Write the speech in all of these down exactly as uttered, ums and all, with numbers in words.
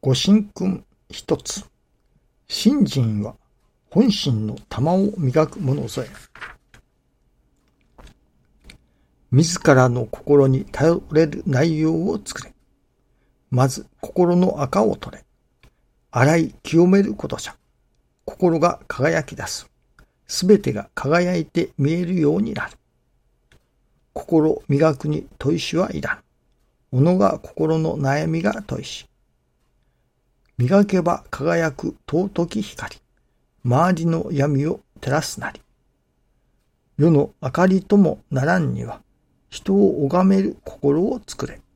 ご神君一つ。信心は本心の玉を磨くものぞえ。自らの心に頼れる内容を作れ。まず心の垢を取れ。洗い清めることじゃ。心が輝き出す。すべてが輝いて見えるようになる。心磨くに砥石はいらん。己が心の悩みが砥石。磨けば輝く尊き光。周りの闇を照らすなり。世の明かりともならんには、人を拝める心を作れ。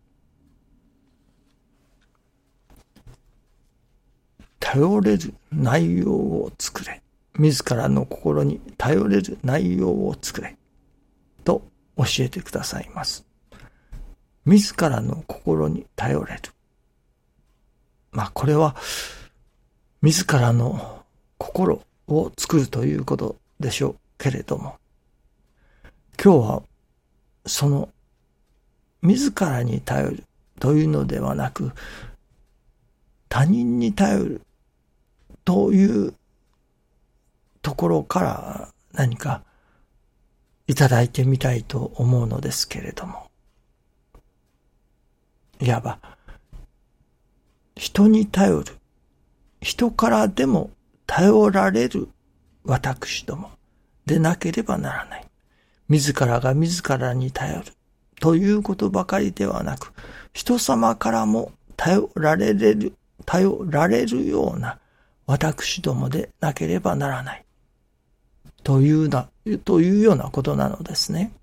頼れる内容を作れ。自らの心に頼れる内容を作れ。と教えてくださいます。自らの心に頼れる。まあこれは、自らの心を作るということでしょうけれども、今日はその自らに頼るというのではなく、他人に頼るというところから何かいただいてみたいと思うのですけれども、いわば人に頼る、人からでも頼られる私どもでなければならない。自らが自らに頼るということばかりではなく、人様からも頼られる、頼られるような私どもでなければならない。というな、というようなことなのですね。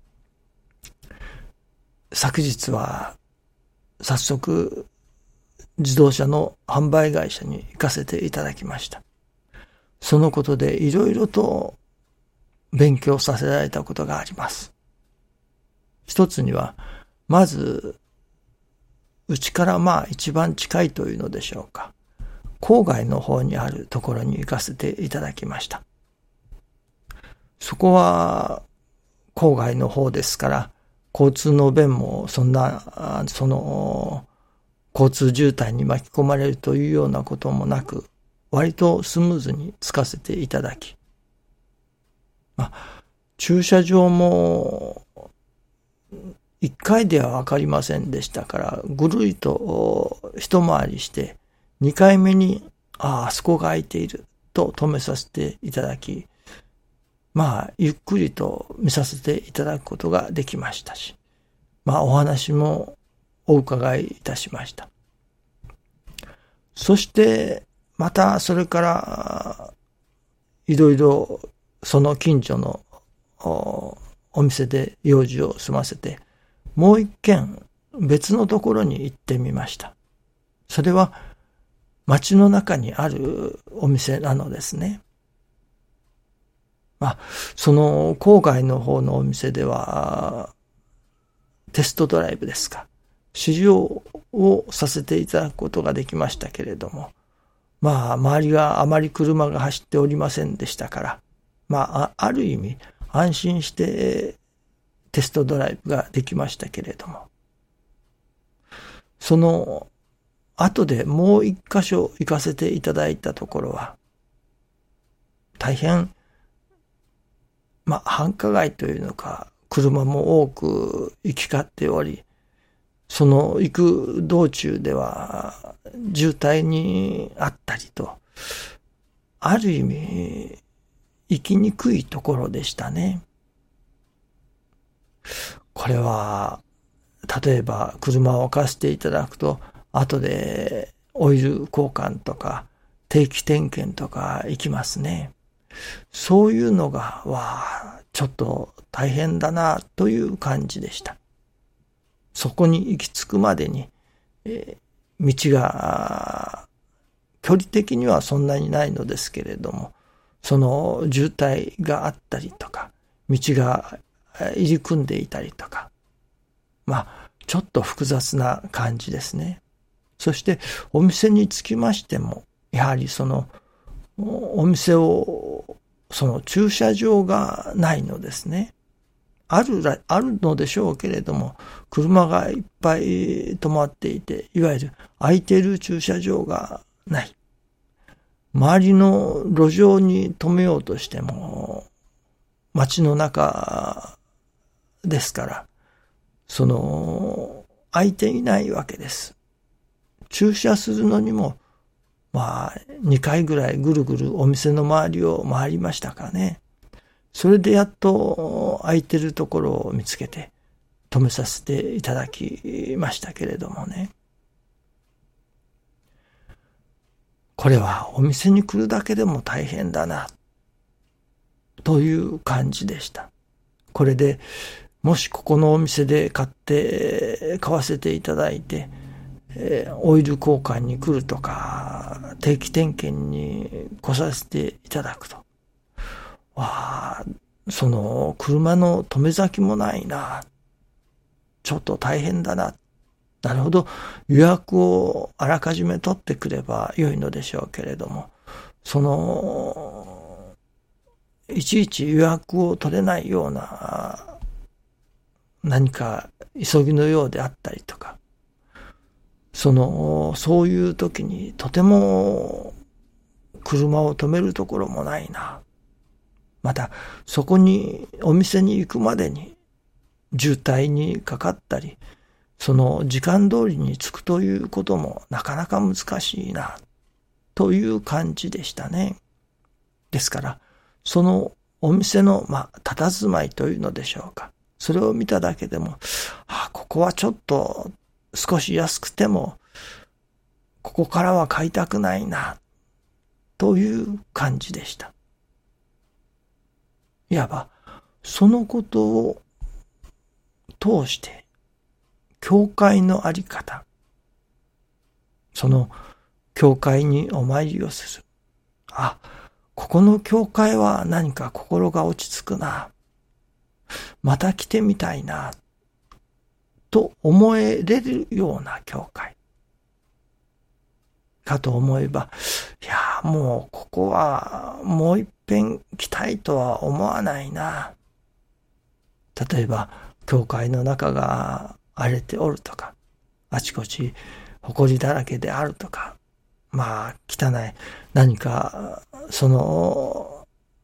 昨日は早速自動車の販売会社に行かせていただきました。そのことでいろいろと勉強させられたことがあります。一つには、まず、うちからまあ一番近いというのでしょうか。郊外の方にあるところに行かせていただきました。そこは郊外の方ですから、交通の便もそんな、その、交通渋滞に巻き込まれるというようなこともなく、割とスムーズにつかせていただき、まあ、駐車場もいっかいではわかりませんでしたから、ぐるりと一回りして、にかいめに、ああ、あそこが空いていると止めさせていただき、まあ、ゆっくりと見させていただくことができましたし、まあ、お話もお伺いいたしました。そして、また、それから、いろいろ、その近所の お, お店で用事を済ませて、もう一軒別のところに行ってみました。それは街の中にあるお店なのですね。まあ、その郊外の方のお店では、テストドライブですか。試乗をさせていただくことができましたけれども、まあ、周りがあまり車が走っておりませんでしたから、まあ、ある意味、安心してテストドライブができましたけれども、その後でもう一箇所行かせていただいたところは、大変、まあ、繁華街というのか、車も多く行き交っており、その行く道中では渋滞にあったりと、ある意味、行きにくいところでしたね。これは、例えば車を貸していただくと、後でオイル交換とか定期点検とか行きますね。そういうのが、わあ、ちょっと大変だなという感じでした。そこに行き着くまでに、えー、道が、距離的にはそんなにないのですけれども、その渋滞があったりとか、道が入り組んでいたりとか、まあ、ちょっと複雑な感じですね。そして、お店に着きましても、やはりその、お店を、その駐車場がないのですね。 あるら、あるのでしょうけれども、車がいっぱい止まっていて、いわゆる空いている駐車場がない。周りの路上に止めようとしても、街の中ですから、その、空いていないわけです。駐車するのにも、まあ、にかいぐらいぐるぐるお店の周りを回りましたかね。それでやっと空いてるところを見つけて止めさせていただきましたけれどもね。これはお店に来るだけでも大変だな、という感じでした。これで、もしここのお店で買って、買わせていただいて、えー、オイル交換に来るとか、定期点検に来させていただくと。わあ、その車の止め先もないな。ちょっと大変だな。なるほど。予約をあらかじめ取ってくれば良いのでしょうけれども、その、いちいち予約を取れないような何か急ぎのようであったりとか、その、そういう時にとても車を止めるところもないな。また、そこに、お店に行くまでに渋滞にかかったり、その時間通りに着くということもなかなか難しいな、という感じでしたね。ですから、そのお店の、まあ、佇まいというのでしょうか。それを見ただけでも、あ、ここはちょっと少し安くても、ここからは買いたくないな、という感じでした。いわば、そのことを通して、教会のあり方、その教会にお参りをする。あ、ここの教会は何か心が落ち着くな。また来てみたいな。と思えれるような教会。かと思えば、いや、もうここはもう一遍来たいとは思わないな。例えば、教会の中が荒れておるとか、あちこち埃だらけであるとか、まあ、汚い、何か、その、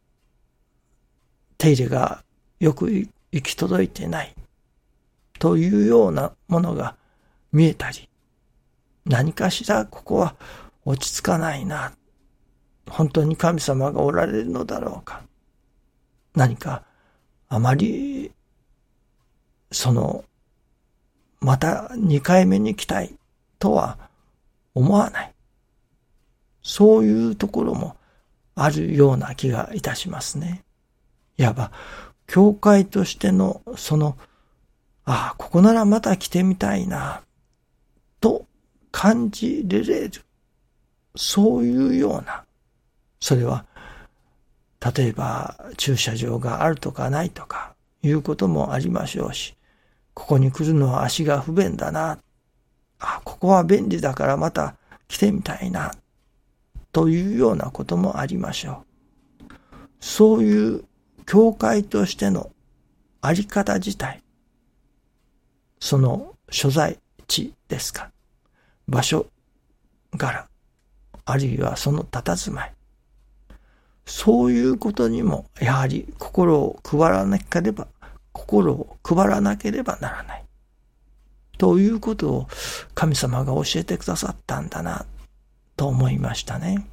手入れがよく行き届いてない、というようなものが見えたり、何かしらここは落ち着かないな、本当に神様がおられるのだろうか、何かあまり、その、また二回目に来たいとは思わない。そういうところもあるような気がいたしますね。いわば、教会としてのその、ああ、ここならまた来てみたいな、と感じれれる。そういうような、それは、例えば駐車場があるとかないとかいうこともありましょうし、ここに来るのは足が不便だな、あ、ここは便利だからまた来てみたいな、というようなこともありましょう。そういう教会としてのあり方自体、その所在地ですか、場所柄、あるいはその佇まい、そういうことにもやはり心を配らなければ、心を配らなければならない。ということを神様が教えてくださったんだな、と思いましたね。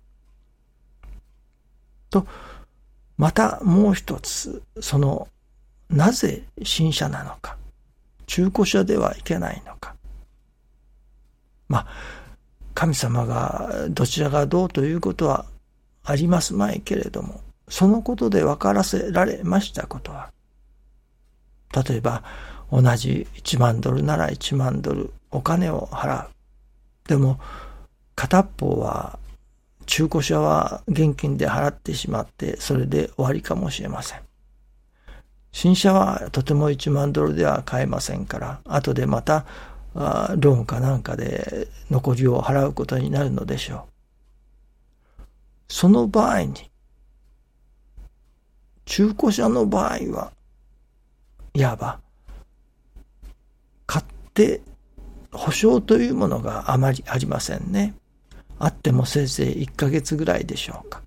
と、またもう一つ、その、なぜ新車なのか、中古車ではいけないのか。まあ、神様がどちらがどうということはありますまいけれども、そのことで分からせられましたことは、例えば同じいちまんドルならいちまんドルお金を払う。でも片っ方は中古車は現金で払ってしまってそれで終わりかもしれません。新車はとてもいちまんドルでは買えませんから、後でまたローンかなんかで残りを払うことになるのでしょう。その場合に、中古車の場合は、 いわば、買って保証というものがあまりありませんね。あってもせいぜいいっかげつぐらいでしょうか。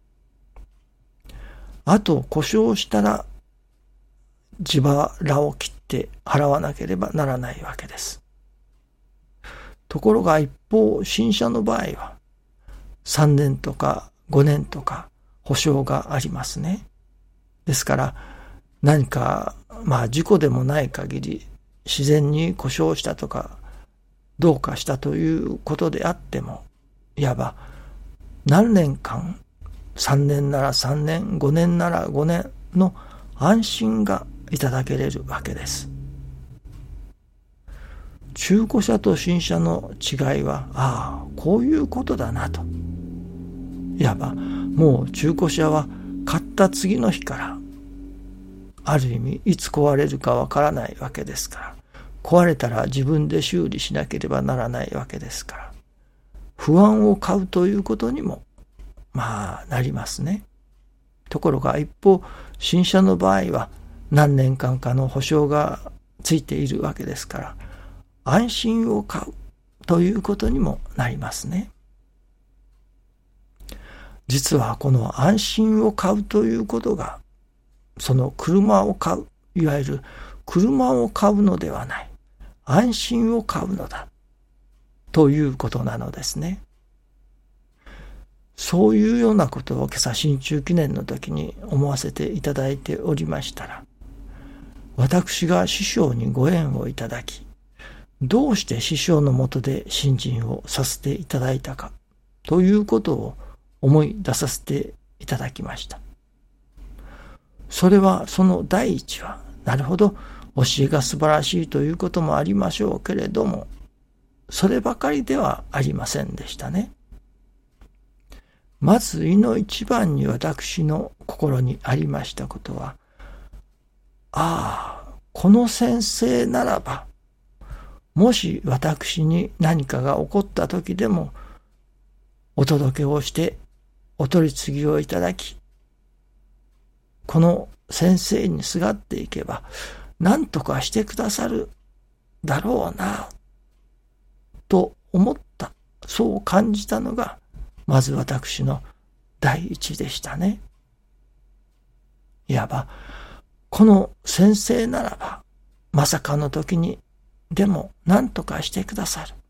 あと故障したら自腹を切って払わなければならないわけです。ところが一方、新車の場合はさんねんとかごねんとか保証がありますね。ですから何かまあ事故でもない限り自然に故障したとかどうかしたということであっても、いわば何年間、さんねんならさんねん、ごねんならごねんの安心がいただけれるわけです。中古車と新車の違いは、ああ、こういうことだなと。いわばもう中古車は買った次の日からある意味いつ壊れるかわからないわけですから、壊れたら自分で修理しなければならないわけですから、不安を買うということにもまあなりますね。ところが一方、新車の場合は何年間かの保証がついているわけですから、安心を買うということにもなりますね。実はこの安心を買うということが、その車を買う、いわゆる車を買うのではない、安心を買うのだということなのですね。そういうようなことを今朝新中記念の時に思わせていただいておりましたら、私が師匠にご縁をいただき、どうして師匠のもとで信心をさせていただいたかということを思い出させていただきました。それはその第一は、なるほど教えが素晴らしいということもありましょうけれども、そればかりではありませんでしたね。まずいの一番に私の心にありましたことは、ああ、この先生ならば、もし私に何かが起こった時でも、お届けをしてお取り次ぎをいただき、この先生にすがっていけば何とかしてくださるだろうなと思った、そう感じたのがまず私の第一でしたね。いわばこの先生ならばまさかの時にでも何とかしてくださる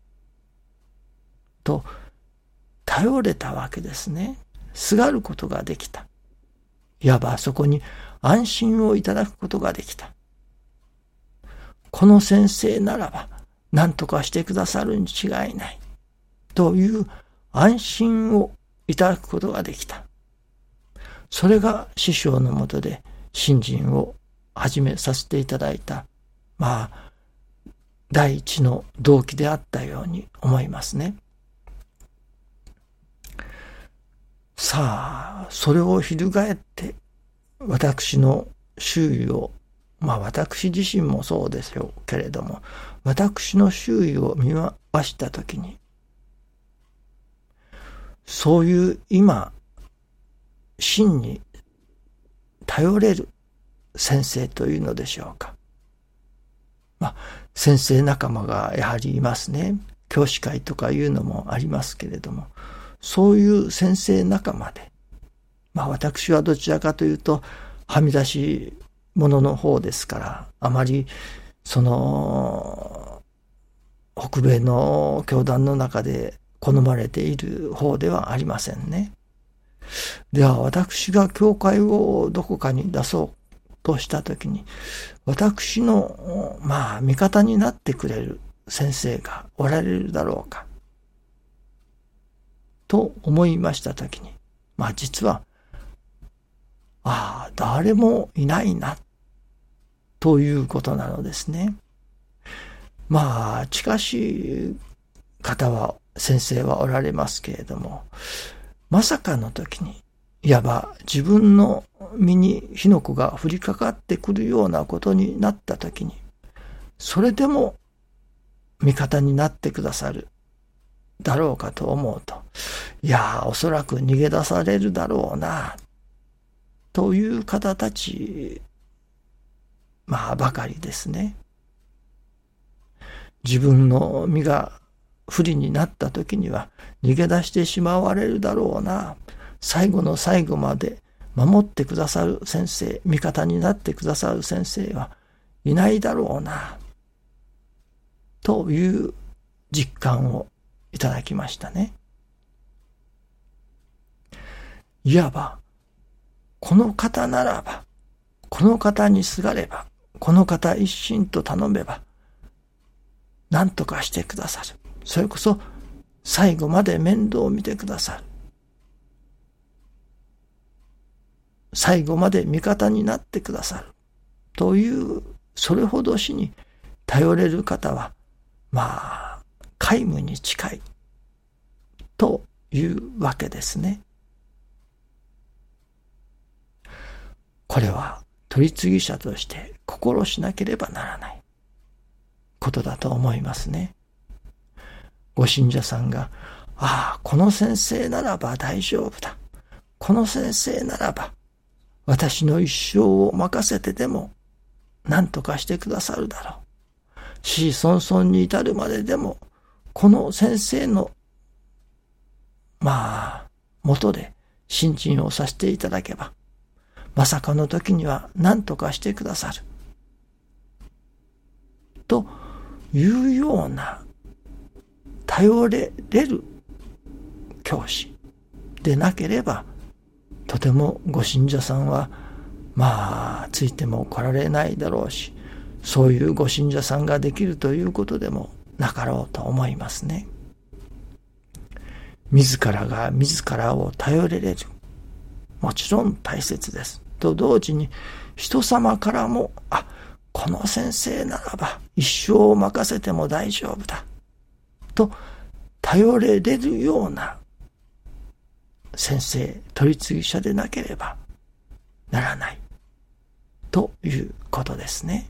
と頼れたわけですね。すがることができた。いわばそこに安心をいただくことができた。この先生ならば何とかしてくださるに違いないという安心をいただくことができた。それが師匠のもとで信心を始めさせていただいた、まあ第一の動機であったように思いますね。さあ、それを翻って私の周囲を、まあ私自身もそうでしょうけれども、私の周囲を見回したときに、そういう今、真に頼れる先生というのでしょうか。まあ先生仲間がやはりいますね。教師会とかいうのもありますけれども、そういう先生仲間で、まあ私はどちらかというとはみ出し者の方ですから、あまりその北米の教団の中で好まれている方ではありませんね。では私が教会をどこかに出そうとしたときに、私のまあ味方になってくれる先生がおられるだろうかと思いましたときに、まあ実はああ誰もいないなということなのですね。まあ近しい方は先生はおられますけれども、まさかの時にいわば自分の身に火の粉が降りかかってくるようなことになった時に、それでも味方になってくださるだろうかと思うと、いやおそらく逃げ出されるだろうなという方たちまあばかりですね。自分の身が不利になった時には逃げ出してしまわれるだろうな。最後の最後まで守ってくださる先生、味方になってくださる先生はいないだろうな。という実感をいただきましたね。いわば、この方ならば、この方にすがれば、この方一心と頼めば、何とかしてくださる。それこそ最後まで面倒を見てくださる。最後まで味方になってくださる。という、それほど死に頼れる方は、まあ、皆無に近い。というわけですね。これは取り次ぎ者として心しなければならないことだと思いますね。ご信者さんが、ああ、この先生ならば大丈夫だ。この先生ならば、私の一生を任せてでも何とかしてくださるだろう。死々孫々に至るまででも、この先生の、まあ、元で信心をさせていただけば、まさかの時には何とかしてくださる。というような、頼れれる教師でなければ、とてもご信者さんは、まあ、ついても来られないだろうし、そういうご信者さんができるということでもなかろうと思いますね。自らが自らを頼れれる。もちろん大切です。と同時に、人様からも、あ、この先生ならば一生を任せても大丈夫だ。と頼れれるような先生、取り次ぎ者でなければならないということですね。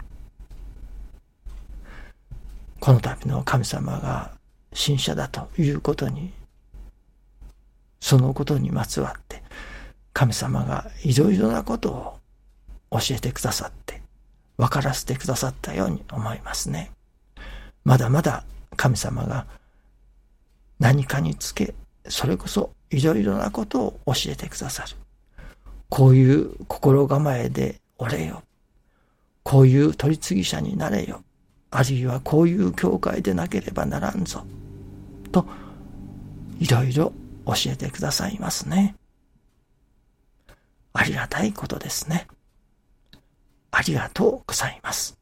この度の神様が信者だということに、そのことにまつわって神様がいろいろなことを教えてくださって分からせてくださったように思いますね。まだまだ神様が何かにつけ、それこそいろいろなことを教えてくださる。こういう心構えでおれよ。こういう取り次ぎ者になれよ。あるいはこういう教会でなければならんぞ。と、いろいろ教えてくださいますね。ありがたいことですね。ありがとうございます。